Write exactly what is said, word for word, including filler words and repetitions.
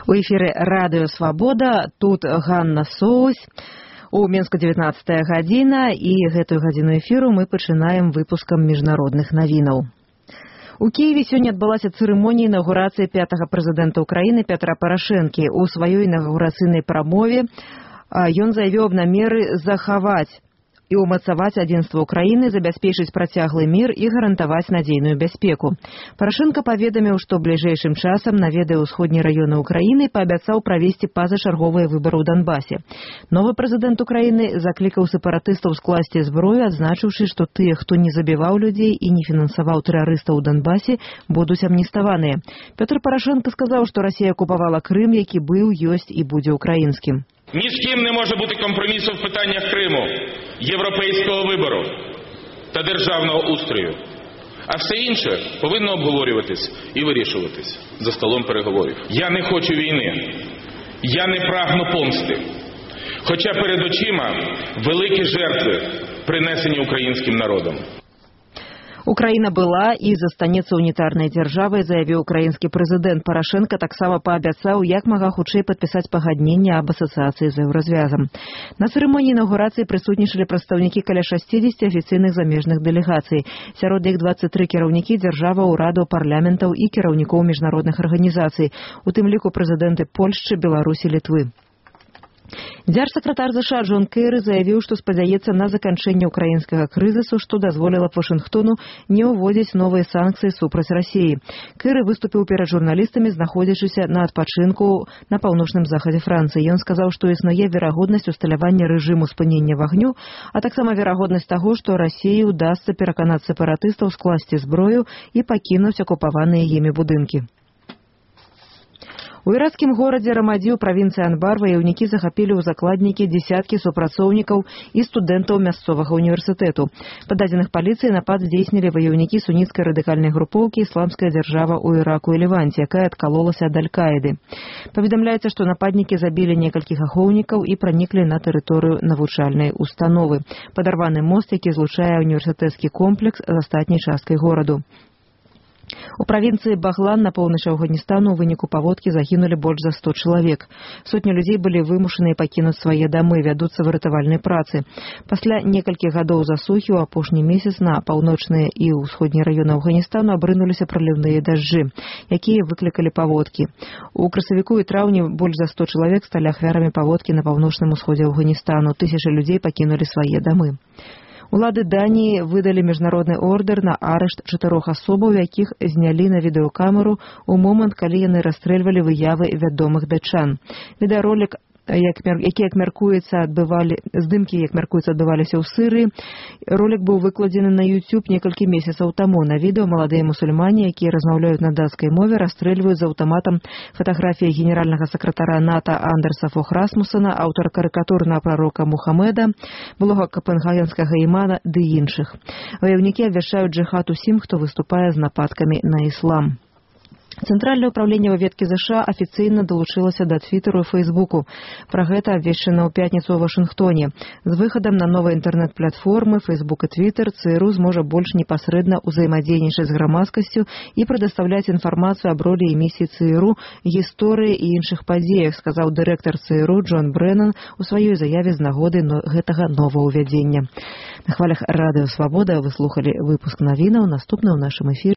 У эфіры радыё Свабода, тут Ганна Соусь. У Мінску дзевятнадцатая гадзіна, і гэтую гадзіну эфіру мы пачынаем выпускам міжнародных навінаў. У Киеве сёння адбылася цырымонія інаўгурацыі пятага прэзідэнта Украіны Пятра Парашэнкі. У сваёй інаўгурацыйнай прамове ён заявіў аб намеры захаваць і ўмацаваць адзінства Украіны, забяспечыць працяглы мір і гарантаваць надзейную бяспеку. Парашэнка паведаміў, што бліжэйшым часам наведае ўсходнія раёны Украіны і паабяцаў правесці пазачарговыя выбары ў Донбасе. Новы прэзідэнт Украіны заклікаў сепаратыстаў скласці зброю, адзначыўшы, што тыя, хто не забіваў людзей і не фінансаваў тэрарыстаў у Донбасе, будуць амніставаныя. Пётр Парашэнка сказаў, што Расія акупавала Крым, які быў, ёсць і будзе украінскім. Ні з ким не може бути компромісу в питаннях Криму, європейського вибору та державного устрою. А все інше повинно обговорюватись і вирішуватись за столом переговорів. Я не хочу війни. Я не прагну помсти. Хоча перед очима великі жертви, принесені українським народом. Украіна была і застанецца унітарнай дзяржавай, заявіў украінскі прэзідэнт. Парашэнка таксама паабяцаў, як мага хутчэй падпісаць пагадненне аб асацыяцыі з еўразвязам. На цырымоніі інаўгурацыі прысутнічалі прадстаўнікі каля шасцідзесяці афіцыйных замежных дэлегацый. Сярод іх дваццаць тры кіраўнікі дзяржаваў, урадаў, парламентаў і кіраўнікоў міжнародных арганізацый, у тым ліку прэзідэнты Польшчы, Беларусі, Літвы. Дзяржсакратар ЗША Джон Кэры заявіў, што спадзяецца на заканчэнне ўкраінскага крызісу, што дазволіла б Вашынгтону не ўводзіць новыя санкцыі супраць Расіі. Кэры выступіў перад журналістамі, знаходзячыся на адпачынку на паўночным захадзе Францыі. Ён сказаў, што існуе верагоднасць усталявання рэжыму спынення вагню, а таксама верагоднасць таго, што Расіі ўдасца пераканаць сепаратыстаў скласці зброю і пакінуць акупаваныя імі будынкі. У іракскім горадзе Рамадзі ў правінцыі Анбар ваяўнікі захапілі ў закладнікі дзесяткі супрацоўнікаў і студэнтаў мясцовага універсітэту. Па дадзеных паліцыі напад здзейснілі ваяўнікі суніцкай радыкальнай групоўкі «Ісламская дзяржава» ў Іраку і Леванце, якая адкалолася ад Аль-Каіды. Паведамляецца, што нападнікі забілі некалькіх ахоўнікаў і праніклі на тэрыторыю навучальнай установы. Падарваны мост, які злучае універсітэцкі комплекс з астатняй часткай гораду. У правінцыі Баглан на поўначы Афганістану ў выніку паводкі загінулі больш за сто чалавек. Сотні людзей былі вымушаныя пакінуць свае дамы, вядуцца выратавальнай працы. Пасля некалькіх гадоў засухі ў апошні месяц на паўночныя і ўсходнія раёны Афганістану абрынуліся праліўныя дажджы, якія выклікалі паводкі. У красавіку і траўні больш за сто чалавек сталі ахвярамі паводкі на паўночным усходзе Афганістану. Тысячы людзей пакінулі свае дамы. Улады Даніі выдалі міжнародны ордэр на арышт чатырох асобаў, якіх знялі на відэакамеру ў момант, калі яны расстрэльвалі выявы вядомых датчан. Відэаролік, Як, які, як мяркуецца, адбывалі, здымкі, як мяркуецца, адбываліся ў Сырыі. Ролік быў выкладзены на YouTube некалькі месяцаў таму. На відэо маладыя мусульмане, якія размаўляюць на дацкай мове, расстрэльваюць з аўтаматам фатаграфіі генеральнага сакратара НАТО Андерса Фох Расмусена, аўтара карыкатур на прарока Мухаммеда, былога капенгагенскага імана ды іншых. Ваяўнікі абвяшчаюць джыхад усім, хто выступае з нападкамі на іслам. Цэнтральнае ўпраўленне выведкі ЗША афіцыйна далучылася да Твіттеру і Фейсбуку. Пра гэта абвешчана ў пятніцу ў Вашынгтоне. З выхадам на новыя інтэрнэт-платформы Фейсбук і Твиттер ЦРУ зможа больш непасрэдна ўзаемадзейнічаць з грамадскасцю і прадастаўляць інфармацыю аб ролі і місіі ЦРУ, гісторыі і іншых падзеях, сказаў дырэктар ЦРУ Джон Брэнан у сваёй заяве з нагоды гэтага новаўвядзення. На хвалях радыё Свабода вы слухалі выпуск навінаў. Наступны ў нашым эфіры